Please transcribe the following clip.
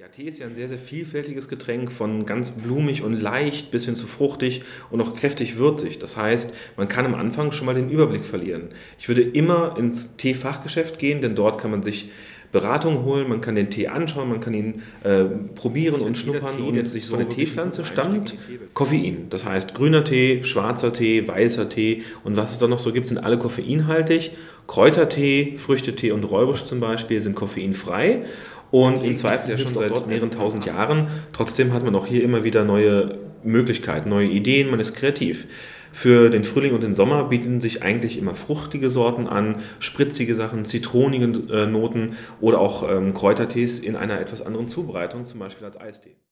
Ja, Tee ist ja ein sehr, sehr vielfältiges Getränk, von ganz blumig und leicht bis hin zu fruchtig und auch kräftig würzig. Das heißt, man kann am Anfang schon mal den Überblick verlieren. Ich würde immer ins Teefachgeschäft gehen, denn dort kann man sich Beratung holen, man kann den Tee anschauen, man kann ihn probieren und schnuppern. Und von der Teepflanze stammt Koffein. Das heißt, grüner Tee, schwarzer Tee, weißer Tee und was es da noch so gibt, sind alle koffeinhaltig. Kräutertee, Früchtetee und Räubusch zum Beispiel sind koffeinfrei. Und im Zweifel ja schon seit mehreren tausend Jahren. Trotzdem hat man auch hier immer wieder neue Möglichkeiten, neue Ideen, man ist kreativ. Für den Frühling und den Sommer bieten sich eigentlich immer fruchtige Sorten an, spritzige Sachen, zitronige Noten oder auch Kräutertees in einer etwas anderen Zubereitung, zum Beispiel als Eistee.